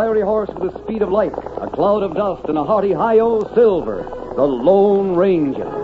fiery horse with the speed of light, a cloud of dust, and a hearty hi-yo Silver, the Lone Ranger.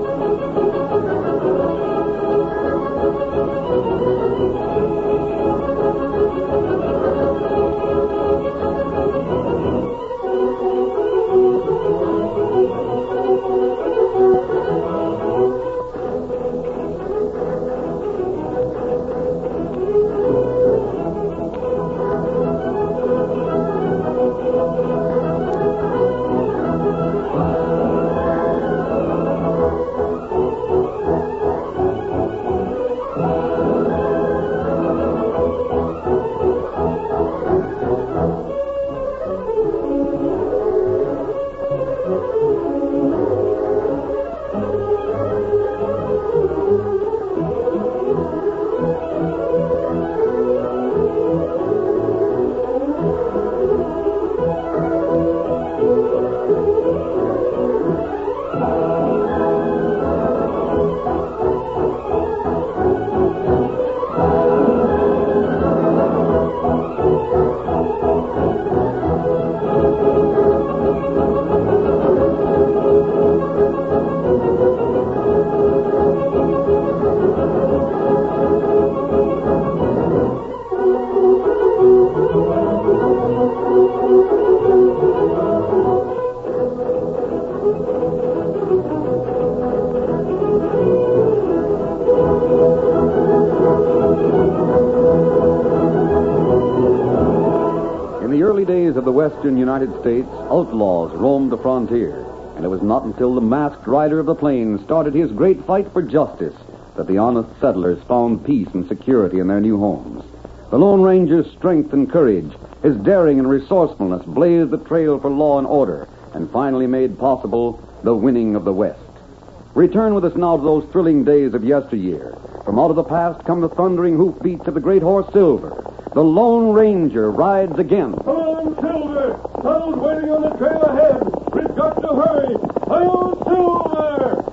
Of the western United States, outlaws roamed the frontier, and it was not until the masked rider of the plains started his great fight for justice that the honest settlers found peace and security in their new homes. The Lone Ranger's strength and courage, his daring and resourcefulness blazed the trail for law and order, and finally made possible the winning of the West. Return with us now to those thrilling days of yesteryear. From out of the past come the thundering hoofbeats of the great horse Silver. The Lone Ranger rides again. Come on, Silver! Tunnel's waiting on the trail ahead. We've got to hurry. Hi on, Silver!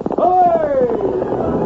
Hi!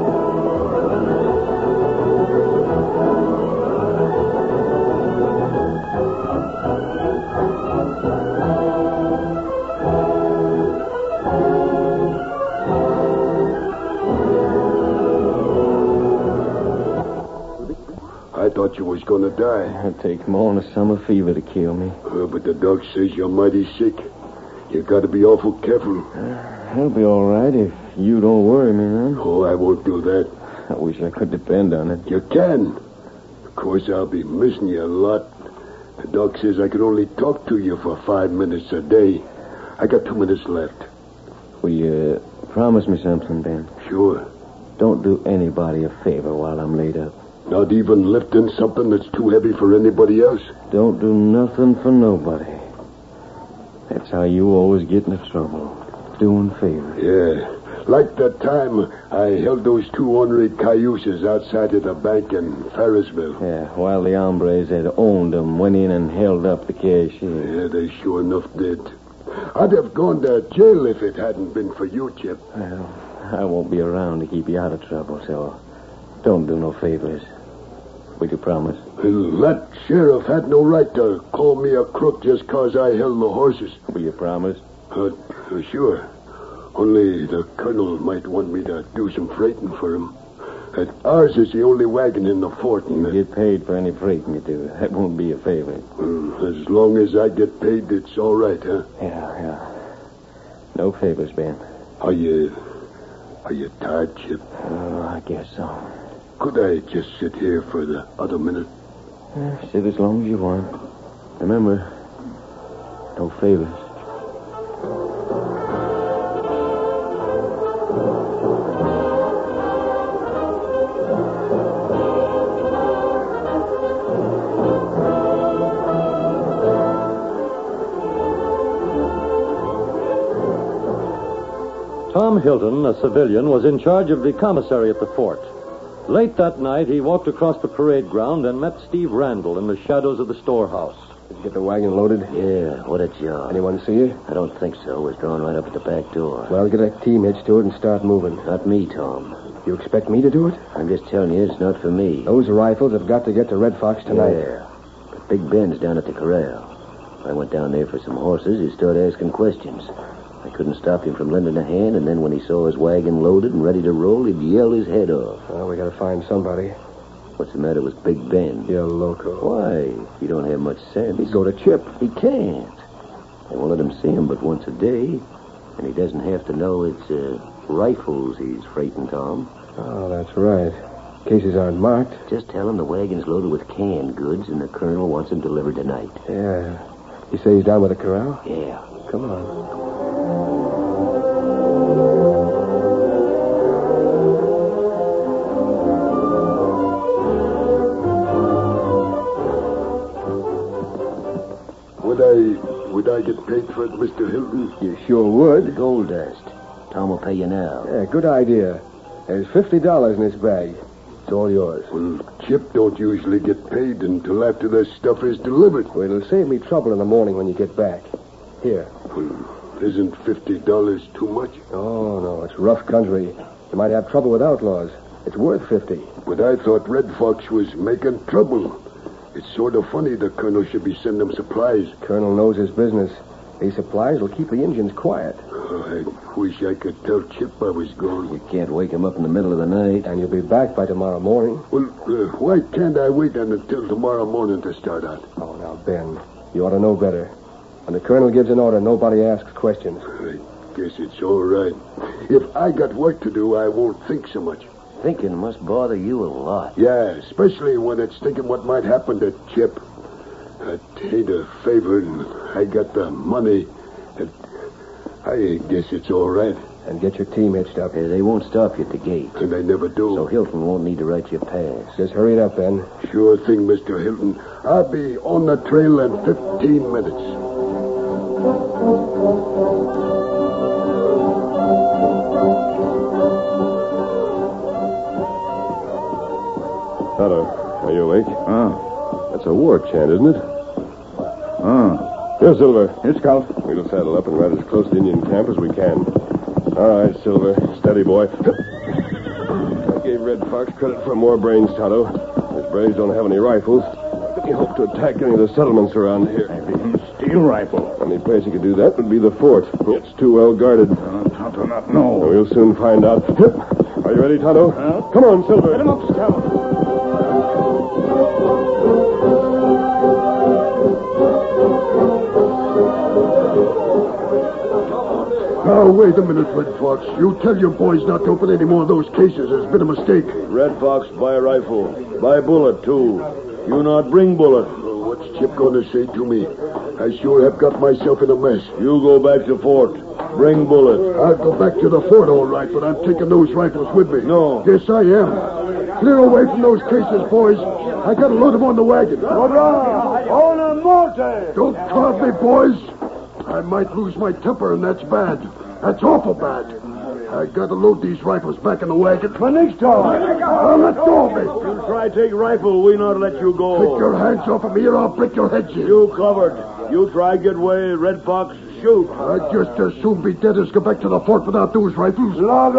I thought you was gonna die. It'd take more than a summer fever to kill me. But the doc says you're mighty sick. You gotta be awful careful. I'll be all right if you don't worry me, man. Oh, I won't do that. I wish I could depend on it. You can. Of course, I'll be missing you a lot. The doc says I can only talk to you for 5 minutes a day. I got 2 minutes left. Will you promise me something, Ben? Sure. Don't do anybody a favor while I'm laid up. Not even lifting something that's too heavy for anybody else? Don't do nothing for nobody. That's how you always get into trouble. Doing favors. Yeah. Like that time I held those 2 ornery cayuses outside of the bank in Ferrisville. Yeah, while the hombres that owned them went in and held up the cashier. Yeah, they sure enough did. I'd have gone to jail if it hadn't been for you, Chip. Well, I won't be around to keep you out of trouble, so don't do no favors. Will you promise? Well, that sheriff had no right to call me a crook just 'cause I held the horses. Will you promise? Sure. Only the colonel might want me to do some freighting for him. Ours is the only wagon in the fort. You get paid for any freighting you do. That won't be a favor. As long as I get paid, it's all right, huh? Yeah. No favors, Ben. Are you tired, Chip? Oh, I guess so. Could I just sit here for the other minute? Sit as long as you want. Remember, no favors. Tom Hilton, a civilian, was in charge of the commissary at the fort. Late that night, he walked across the parade ground and met Steve Randall in the shadows of the storehouse. Did you get the wagon loaded? Yeah, what a job. Anyone see you? I don't think so. It was drawn right up at the back door. Well, get a team hitched to it and start moving. Not me, Tom. You expect me to do it? I'm just telling you, it's not for me. Those rifles have got to get to Red Fox tonight. Yeah. But Big Ben's down at the corral. I went down there for some horses. He started asking questions. I couldn't stop him from lending a hand, and then when he saw his wagon loaded and ready to roll, he'd yell his head off. Well, we gotta find somebody. What's the matter with Big Ben? You're loco. Why? You don't have much sense. He'd go to Chip. He can't. They won't let him see him but once a day. And he doesn't have to know it's rifles he's freighting, Tom. Oh, that's right. Cases aren't marked. Just tell him the wagon's loaded with canned goods and the colonel wants them delivered tonight. Yeah. You say he's down by the corral? Yeah. Come on. Would I get paid for it, Mr. Hilton? You sure would. Gold dust. Tom will pay you now. Yeah, good idea. There's $50 in this bag. It's all yours. Well, Chip don't usually get paid until after the stuff is delivered. Well, it'll save me trouble in the morning when you get back. Here. Well, isn't $50 too much? Oh, no, it's rough country. You might have trouble with outlaws. It's worth $50. But I thought Red Fox was making trouble. It's sort of funny the colonel should be sending them supplies. Colonel knows his business. These supplies will keep the Indians quiet. Oh, I wish I could tell Chip I was gone. You can't wake him up in the middle of the night. And you'll be back by tomorrow morning. Well, why can't I wait until tomorrow morning to start out? Oh, now, Ben, you ought to know better. When the colonel gives an order, nobody asks questions. I guess it's all right. If I got work to do, I won't think so much. Thinking must bother you a lot. Yeah, especially when it's thinking what might happen to Chip. I'd hate a favor, and I got the money. I guess it's all right. And get your team hitched up. They won't stop you at the gate. And they never do. So Hilton won't need to write you a pass. Just hurry it up, Ben. Sure thing, Mr. Hilton. I'll be on the trail in 15 minutes. Tonto, are you awake? That's a war chant, isn't it? Here, Silver. Here, Scout. We'll saddle up and ride as close to Indian camp as we can. All right, Silver. Steady, boy. I gave Red Fox credit for more brains, Tonto. His braves don't have any rifles. He hoped to attack any of the settlements around here. Steel rifle. Only place he could do that would be the fort. It's too well guarded. Tonto, not know. We'll soon find out. Are you ready, Tonto? Come on, Silver. Get him up, Scout. Now, wait a minute, Red Fox. You tell your boys not to open any more of those cases. There's been a mistake. Red Fox, buy a rifle. Buy bullet, too. You not bring bullet. What's Chip going to say to me? I sure have got myself in a mess. You go back to fort. Bring bullet. I'll go back to the fort, all right, but I'm taking those rifles with me. No. Yes, I am. Clear away from those cases, boys. I gotta load them on the wagon. Don't crowd me, boys. I might lose my temper, and that's bad. That's awful bad. I gotta load these rifles back in the wagon for next time. Now let go of me. You try take rifle, we not let you go. Take your hands off of me, or I'll break your heads in. You covered. You try get away, Red Fox, shoot. I'd just as soon be dead as go back to the fort without those rifles.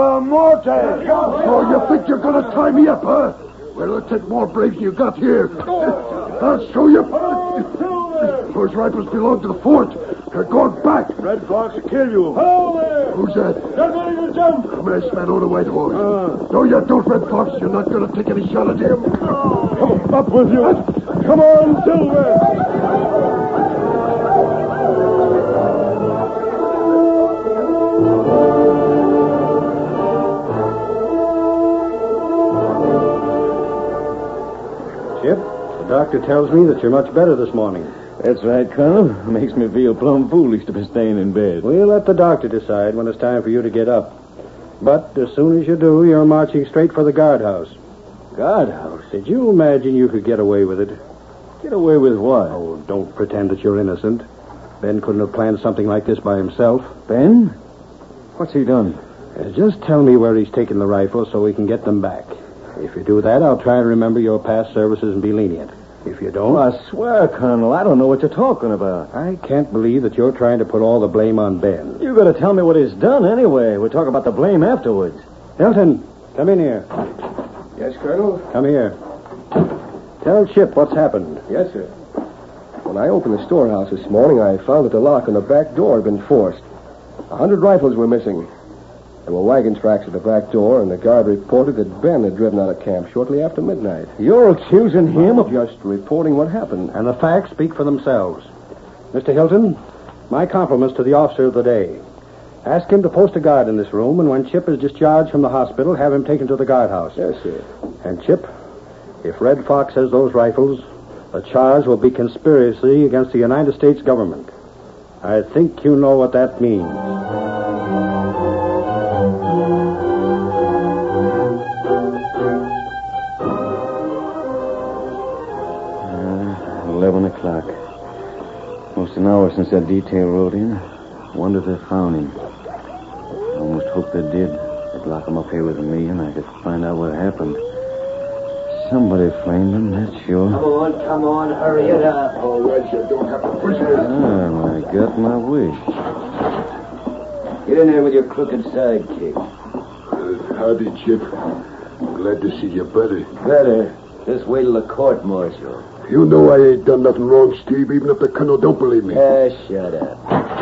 So you think you're gonna tie me up, huh? Well, it'll take more braves than you got here. I'll show you. Those rifles belong to the fort. They're going back. Red Fox will kill you. Hello there. Who's that? Get ready to jump. Come here, man, on the white horse. No, you don't, Red Fox. You're not going to take any shot at him. Come up with you. Come on, Silver. Chip, the doctor tells me that you're much better this morning. That's right, Colonel. Makes me feel plumb foolish to be staying in bed. We'll let the doctor decide when it's time for you to get up. But as soon as you do, you're marching straight for the guardhouse. Guardhouse? Did you imagine you could get away with it? Get away with what? Oh, don't pretend that you're innocent. Ben couldn't have planned something like this by himself. Ben? What's he done? Just tell me where he's taken the rifles so we can get them back. If you do that, I'll try to remember your past services and be lenient. If you don't... Well, I swear, Colonel, I don't know what you're talking about. I can't believe that you're trying to put all the blame on Ben. You gotta tell me what he's done anyway. We'll talk about the blame afterwards. Hilton, come in here. Yes, Colonel? Come here. Tell Chip what's happened. Yes, sir. Well, When I opened the storehouse this morning, I found that the lock on the back door had been forced. 100 rifles were missing. There were wagon tracks at the back door, and the guard reported that Ben had driven out of camp shortly after midnight. You're accusing him of... Just reporting what happened. And the facts speak for themselves. Mr. Hilton, my compliments to the officer of the day. Ask him to post a guard in this room, and when Chip is discharged from the hospital, have him taken to the guardhouse. Yes, sir. And, Chip, if Red Fox has those rifles, the charge will be conspiracy against the United States government. I think you know what that means. 11 o'clock. Almost an hour since that detail rode in. Wonder if they found him. I almost hoped they did. They'd lock him up here with me, and I could find out what happened. Somebody framed him, that's sure. Come on, hurry it up. All right, you don't have to push it. I got my wish. Get in there with your crooked sidekick. Howdy, Chip. Glad to see you better. Better. Just wait till the court-martial. You know I ain't done nothing wrong, Steve, even if the colonel don't believe me. Shut up.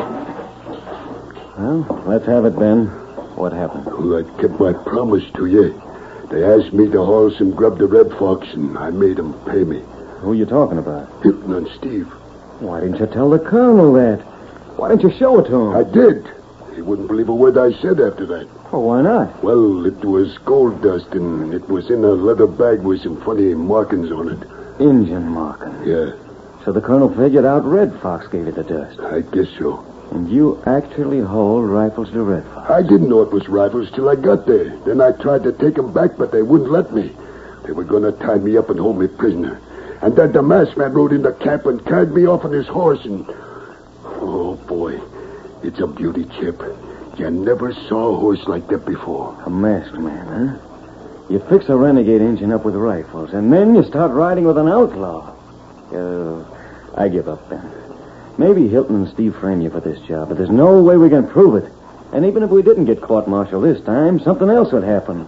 Well, let's have it, Ben. What happened? Well, I kept my promise to you. They asked me to haul some grub to Red Fox, and I made them pay me. Who are you talking about? Hilton and Steve. Why didn't you tell the colonel that? Why didn't you show it to him? I did. He wouldn't believe a word I said after that. Well, why not? Well, it was gold dust, and it was in a leather bag with some funny markings on it. Injun marking. Yeah, So the colonel figured out Red Fox gave you the dust. I guess so. And you actually hauled rifles to Red Fox. I didn't know it was rifles till I got there. Then I tried to take them back, but they wouldn't let me. They were going to tie me up and hold me prisoner. And then the masked man rode into camp and carried me off on his horse and... Oh, boy. It's a beauty, Chip. You never saw a horse like that before. A masked man, huh? You fix a renegade engine up with rifles, and then you start riding with an outlaw. I give up, Ben. Maybe Hilton and Steve frame you for this job, but there's no way we can prove it. And even if we didn't get court-martialed this time, something else would happen.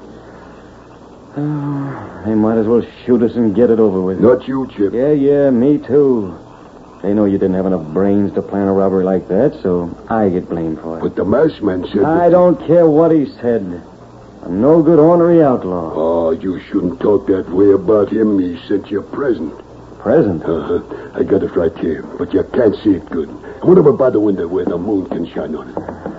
They might as well shoot us and get it over with. Not you, Chip. Yeah, me too. They know you didn't have enough brains to plan a robbery like that, so I get blamed for it. But the masked man said... I don't care what he said. A no-good ornery outlaw. Oh, you shouldn't talk that way about him. He sent you a present. Present? Uh-huh. I got it right here, but you can't see it good. Put over by the window where the moon can shine on it.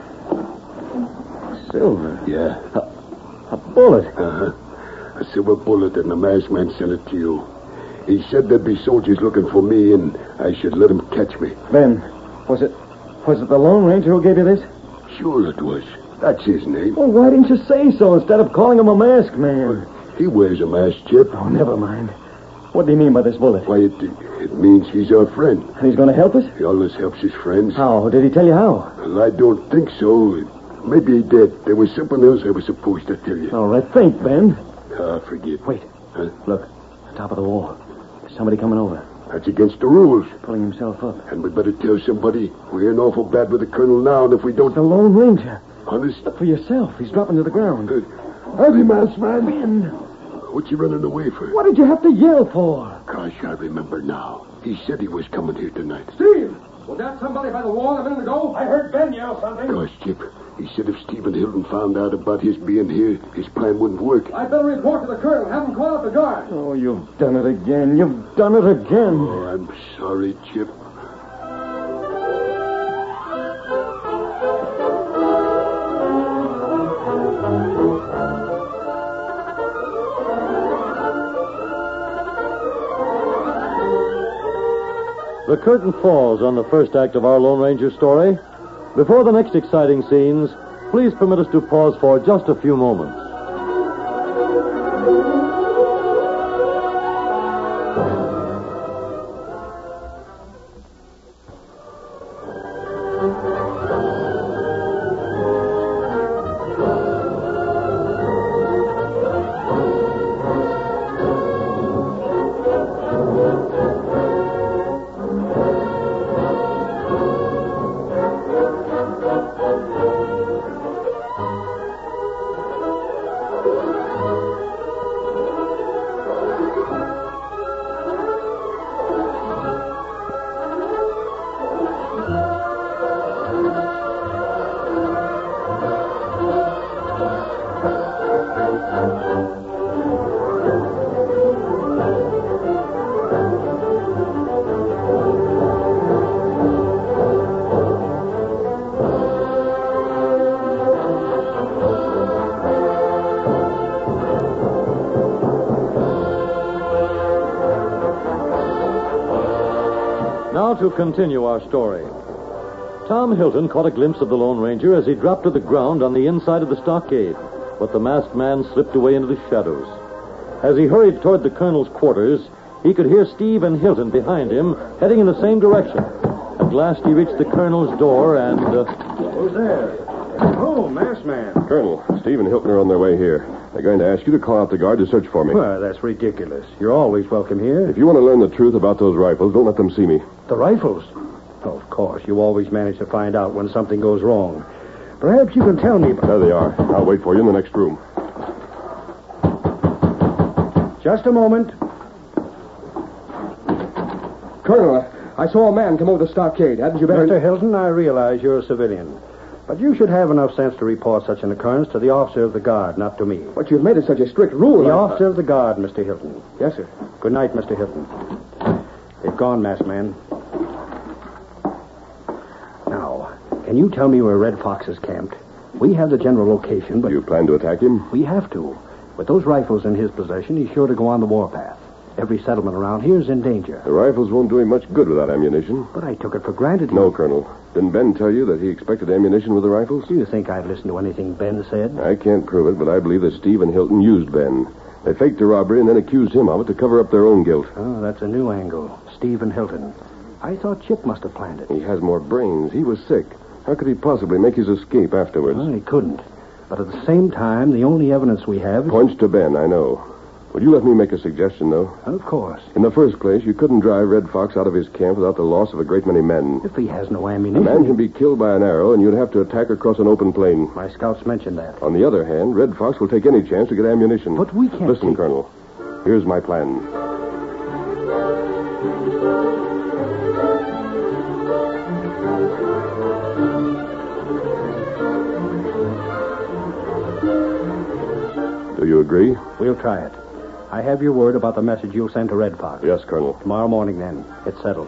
Silver? Yeah. A bullet? Uh-huh. A silver bullet, and the masked man sent it to you. He said there'd be soldiers looking for me, and I should let them catch me. Ben, was it the Lone Ranger who gave you this? Sure it was. That's his name. Well, why didn't you say so instead of calling him a masked man? He wears a mask, Chip. Oh, never mind. What do you mean by this bullet? Why, it means he's our friend. And he's going to help us? He always helps his friends. How? Did he tell you how? Well, I don't think so. Maybe he did. There was something else I was supposed to tell you. All right, think, Ben. Forget. Wait. Huh? Look, the top of the wall. There's somebody coming over. That's against the rules. Pulling himself up. And we'd better tell somebody. We're in awful bad with the colonel now, and if we don't... The Lone Ranger. Honest? Look for yourself. He's dropping to the ground. Howdy, masked man. Ben, What you running away for? what did you have to yell for? Gosh, I remember now. He said he was coming here tonight. Steve! Was that somebody by the wall a minute ago? I heard Ben yell something. Gosh, Chip. He said if Stephen Hilton found out about his being here, his plan wouldn't work. I'd better report to the colonel. Have him call up the guard. Oh, you've done it again. You've done it again. Oh, I'm sorry, Chip. The curtain falls on the first act of our Lone Ranger story. Before the next exciting scenes, please permit us to pause for just a few moments. Now to continue our story. Tom Hilton caught a glimpse of the Lone Ranger as he dropped to the ground on the inside of the stockade, but the masked man slipped away into the shadows. As he hurried toward the colonel's quarters, he could hear Steve and Hilton behind him, heading in the same direction. At last he reached the colonel's door and... Who's there? Oh, masked man. Colonel, Steve and Hilton are on their way here. They're going to ask you to call out the guard to search for me. Well, that's ridiculous. You're always welcome here. If you want to learn the truth about those rifles, don't let them see me. The rifles? Oh, of course. You always manage to find out when something goes wrong. Perhaps you can tell me... There they are. I'll wait for you in the next room. Just a moment. Colonel, I saw a man come over the stockade. Hadn't you better... Mr. Hilton, I realize you're a civilian. But you should have enough sense to report such an occurrence to the officer of the guard, not to me. But you've made it such a strict rule. The officer of the guard, Mr. Hilton. Yes, sir. Good night, Mr. Hilton. They've gone, masked man. Now, can you tell me where Red Fox is camped? We have the general location, but... You plan to attack him? We have to. With those rifles in his possession, he's sure to go on the warpath. Every settlement around here is in danger. The rifles won't do him much good without ammunition. But I took it for granted. No, Colonel. Didn't Ben tell you that he expected ammunition with the rifles? Do you think I'd listen to anything Ben said? I can't prove it, but I believe that Steve and Hilton used Ben. They faked the robbery and then accused him of it to cover up their own guilt. Oh, that's a new angle. Steve and Hilton. I thought Chip must have planned it. He has more brains. He was sick. How could he possibly make his escape afterwards? Well, he couldn't. But at the same time, the only evidence we have is... Points to Ben, I know. Would you let me make a suggestion, though? Of course. In the first place, you couldn't drive Red Fox out of his camp without the loss of a great many men. If he has no A ammunition... man can be killed by an arrow, and you'd have to attack across an open plain. My scouts mentioned that. On the other hand, Red Fox will take any chance to get ammunition. But we can't Listen, take... Colonel. Here's my plan. Do you agree? We'll try it. I have your word about the message you'll send to Red Fox. Yes, Colonel. Tomorrow morning, then. It's settled.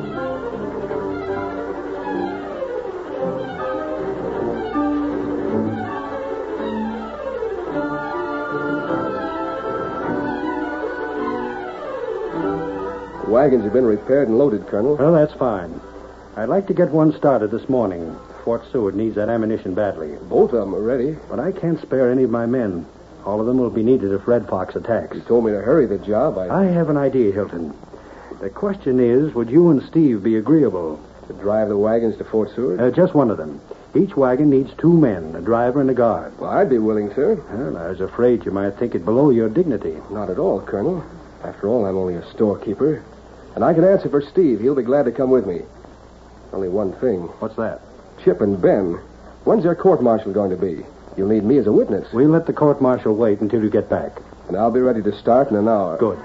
The wagons have been repaired and loaded, Colonel. Well, that's fine. I'd like to get one started this morning. Fort Seward needs that ammunition badly. Both of them are ready. But I can't spare any of my men. All of them will be needed if Red Fox attacks. You told me to hurry the job. I have an idea, Hilton. The question is, would you and Steve be agreeable? To drive the wagons to Fort Seward? Just one of them. Each wagon needs 2 men, a driver and a guard. Well, I'd be willing, sir. Well, I was afraid you might think it below your dignity. Not at all, Colonel. After all, I'm only a storekeeper. And I can answer for Steve. He'll be glad to come with me. Only one thing. What's that? Chip and Ben. When's their court-martial going to be? You'll need me as a witness. We'll let the court-martial wait until you get back. And I'll be ready to start in an hour. Good.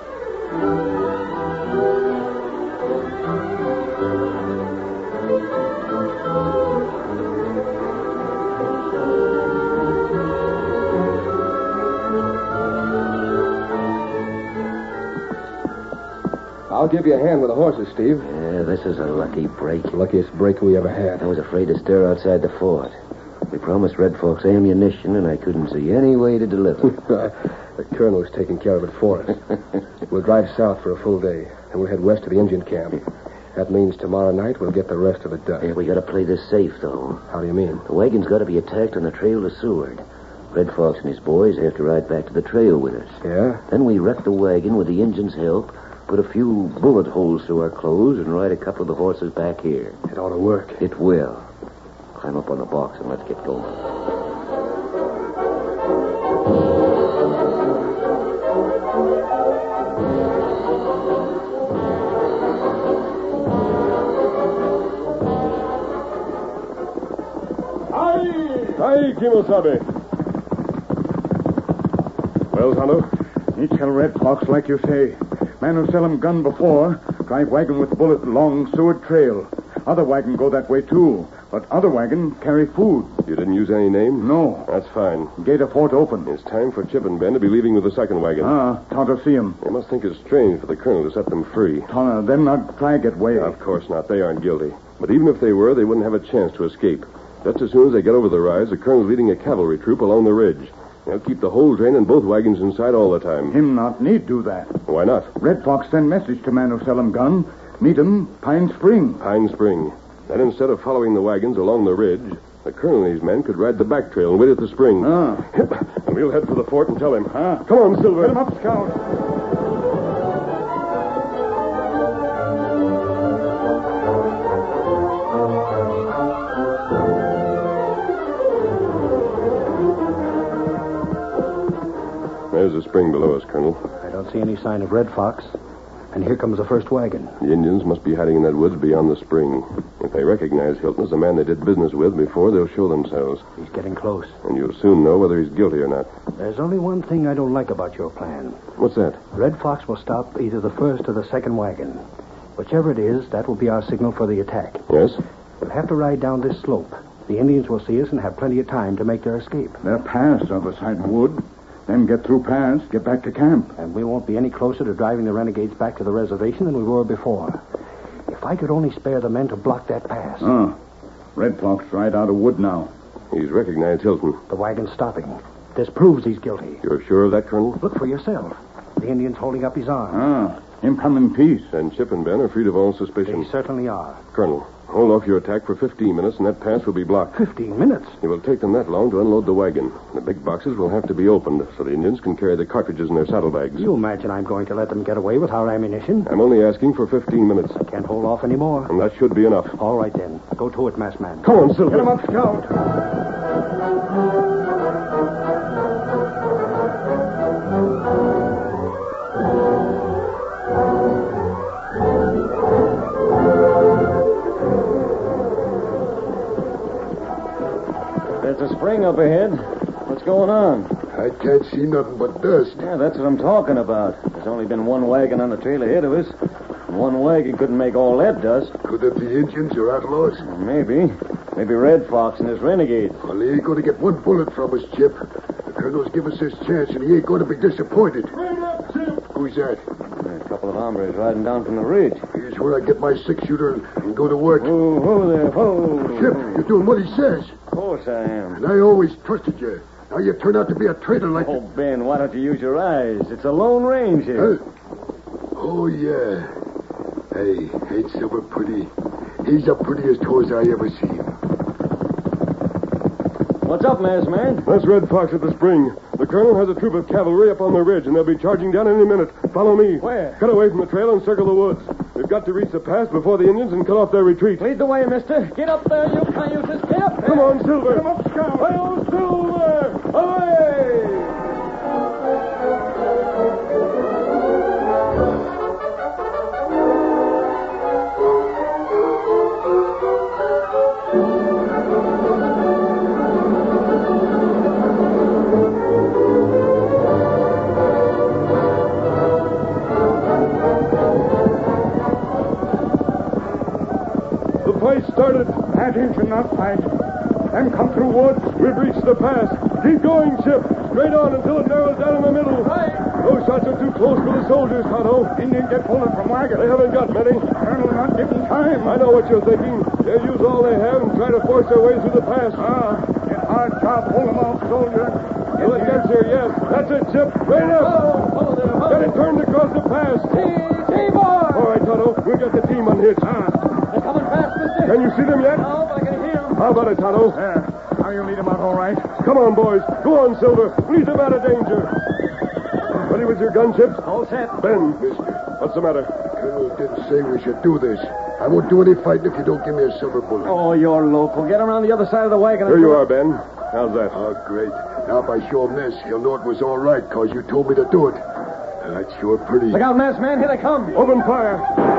I'll give you a hand with the horses, Steve. Yeah, this is a lucky break. Luckiest break we ever had. I was afraid to stir outside the fort. We promised Red Fox ammunition, and I couldn't see any way to deliver. The colonel's taking care of it for us. We'll drive south for a full day, and we'll head west to the Indian camp. That means tomorrow night we'll get the rest of it done. Yeah, we gotta play this safe, though. How do you mean? The wagon's gotta be attacked on the trail to Seward. Red Fox and his boys have to ride back to the trail with us. Yeah? Then we wreck the wagon with the Injun's help, put a few bullet holes through our clothes, and ride a couple of the horses back here. It ought to work. It will. Climb up on the box and let's get going. Hi, Kimosabe. Well, Tonto? He tell Red Fox, like you say. Man who sell him gun before, drive wagon with bullet along Seward Trail. Other wagon go that way, too. But other wagon carry food. You didn't use any name? No. That's fine. Gate of fort open. It's time for Chip and Ben to be leaving with the second wagon. Tonto see him. They must think it's strange for the colonel to set them free. Tonto, them not try get way. Of course not. They aren't guilty. But even if they were, they wouldn't have a chance to escape. Just as soon as they get over the rise, the colonel's leading a cavalry troop along the ridge. They'll keep the whole train and both wagons in sight all the time. Him not need do that. Why not? Red Fox send message to man who sell him gun. Meet 'em, Pine Spring. Pine Spring. Then instead of following the wagons along the ridge, the colonel and his men could ride the back trail and wait at the spring. Ah. We'll head for the fort and tell him. Ah. Come on, Silver. Get him up, Scout. There's the spring below us, Colonel. I don't see any sign of Red Fox. And here comes the first wagon. The Indians must be hiding in that woods beyond the spring. If they recognize Hilton as the man they did business with before, they'll show themselves. He's getting close. And you'll soon know whether he's guilty or not. There's only one thing I don't like about your plan. What's that? Red Fox will stop either the first or the second wagon. Whichever it is, that will be our signal for the attack. Yes? We'll have to ride down this slope. The Indians will see us and have plenty of time to make their escape. They're past other side of the wood. Then get through pass, get back to camp. And we won't be any closer to driving the renegades back to the reservation than we were before. If I could only spare the men to block that pass. Red Fox right out of wood now. He's recognized Hilton. The wagon's stopping. This proves he's guilty. You're sure of that, Colonel? Look for yourself. The Indian's holding up his arm. Him come in peace. Then Chip and Ben are freed of all suspicion. They certainly are. Colonel, hold off your attack for 15 minutes, and that pass will be blocked. 15 minutes? It will take them that long to unload the wagon. The big boxes will have to be opened so the Indians can carry the cartridges in their saddlebags. You imagine I'm going to let them get away with our ammunition? I'm only asking for 15 minutes. I can't hold off anymore. And that should be enough. All right, then. Go to it, masked man. Come on, Silver. Get him up, Scout. There's a spring up ahead. What's going on? I can't see nothing but dust. Yeah, that's what I'm talking about. There's only been one wagon on the trail ahead of us. And one wagon couldn't make all that dust. Could it be Indians or outlaws? Maybe. Maybe Red Fox and his renegades. Well, he ain't going to get one bullet from us, Chip. The colonel's give us his chance, and he ain't going to be disappointed. Who's that? A couple of hombres riding down from the ridge. Here's where I get my six-shooter and go to work. Whoa there, whoa. Chip, you're doing what he says. Of course I am. And I always trusted you. Now you turn out to be a traitor like... Oh, Ben, why don't you use your eyes? It's a Lone Ranger. Oh, yeah. Hey, ain't Silver pretty? He's the prettiest horse I ever seen. What's up, masked man? That's Red Fox at the spring. The colonel has a troop of cavalry up on the ridge, and they'll be charging down any minute. Follow me. Where? Cut away from the trail and circle the woods. We've got to reach the pass before the Indians and cut off their retreat. Lead the way, mister. Get up there, you cayuses. Get up there. Come on, Silver. Come up, Scout. Hi-yo, Silver! Away! The fight started. That Injun not fight. Them come through woods. We've reached the pass. Keep going, Chip. Straight on until it narrows down in the middle. Right. Those shots are too close for the soldiers, Tonto. Indian get pulling from wagon. They haven't got many. Colonel not giving time. I know what you're thinking. They'll use all they have and try to force their way through the pass. Get hard job. Pull them off, soldier. Till it gets here, yes. That's it, Chip. Right up. Follow there, Get it turned across the pass. T-boy. All right, Tonto. We've got the team unhitched. They're coming fast, mister. Can you see them yet? No, but I can hear them. How about it, Tonto? Now you lead them out all right. Come on, boys. Go on, Silver. Lead them out of danger. Ready with your gun, Chip? All set. Ben, Mister, what's the matter? Colonel didn't say we should do this. I won't do any fighting if you don't give me a silver bullet. Oh, you're local. Get around the other side of the wagon. Here you are, Ben. How's that? Oh, great. Now if I show him this, he'll know it was all right, because you told me to do it. That's sure pretty. Look out, masked man. Here they come. Open fire.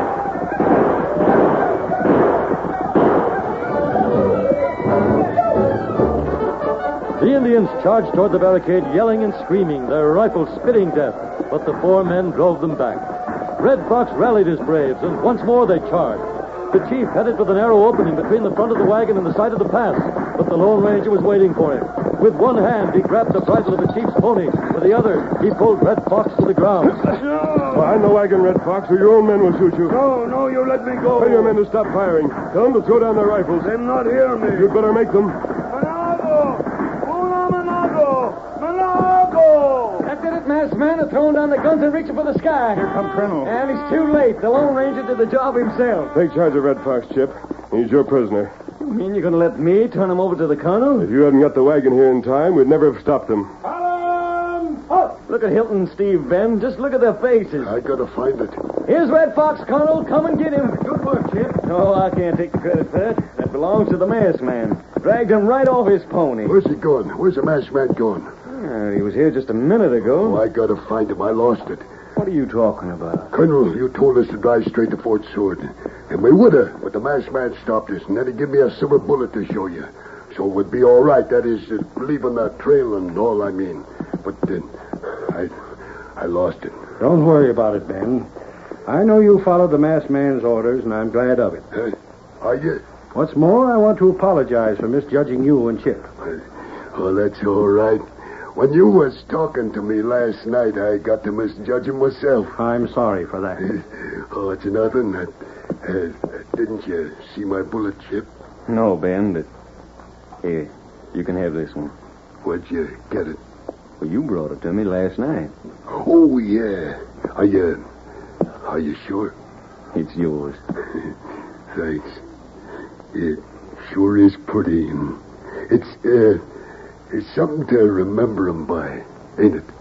The Indians charged toward the barricade, yelling and screaming, their rifles spitting death, but the four men drove them back. Red Fox rallied his braves, and once more they charged. The chief headed for the narrow opening between the front of the wagon and the side of the pass, but the Lone Ranger was waiting for him. With one hand, he grabbed the bridle of the chief's pony. With the other, he pulled Red Fox to the ground. Behind the wagon, Red Fox, or your own men will shoot you. No, you let me go. Tell your men to stop firing. Tell them to throw down their rifles. Them not hear me. You'd better make them. Manago! Una Manago! Manago! That did it, masked masked man is throwing down the guns and reaching for the sky. Here come Colonel. And he's too late. The Lone Ranger did the job himself. Take charge of Red Fox, Chip. He's your prisoner. You mean you're going to let me turn him over to the colonel? If you hadn't got the wagon here in time, we'd never have stopped them. Look at Hilton and Steve, Ben. Just look at their faces. I gotta find it. Here's Red Fox, Colonel. Come and get him. Good work, Chip. No, I can't take the credit for that. That belongs to the masked man. Dragged him right off his pony. Where's he going? Where's the masked man going? He was here just a minute ago. Oh, I gotta find him. I lost it. What are you talking about? Colonel, you told us to drive straight to Fort Seward. And we would have, but the masked man stopped us, and then he gave me a silver bullet to show you. So it would be all right. That is, leaving the trail and all, I mean. But I lost it. Don't worry about it, Ben. I know you followed the masked man's orders, and I'm glad of it. Are you? What's more, I want to apologize for misjudging you and Chip. Oh, that's all right. When you was talking to me last night, I got to misjudge him myself. I'm sorry for that. Oh, it's nothing. Didn't you see my bullet, Chip? No, Ben, but... Here, you can have this one. Where'd you get it? Well, you brought it to me last night. Oh, yeah. Are you sure? It's yours. Thanks. It sure is pretty. It's something to remember him by, ain't it?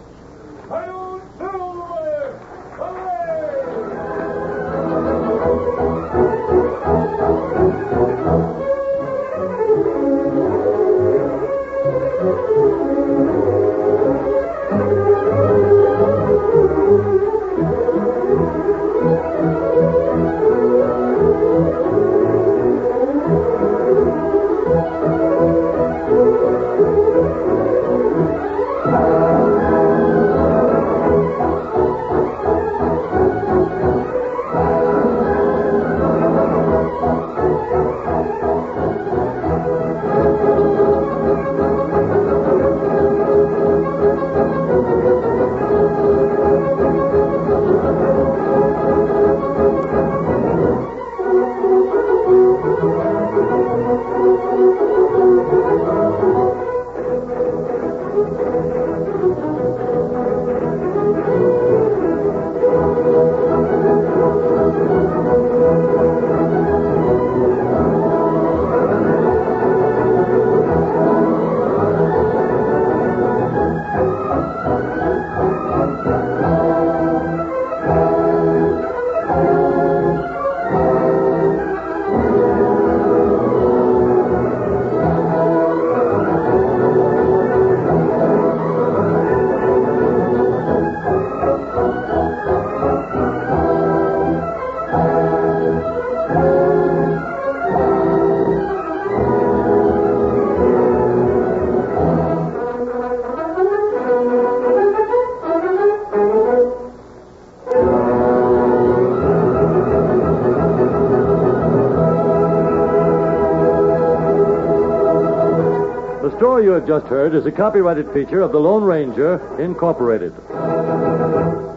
The story you have just heard is a copyrighted feature of the Lone Ranger, Incorporated.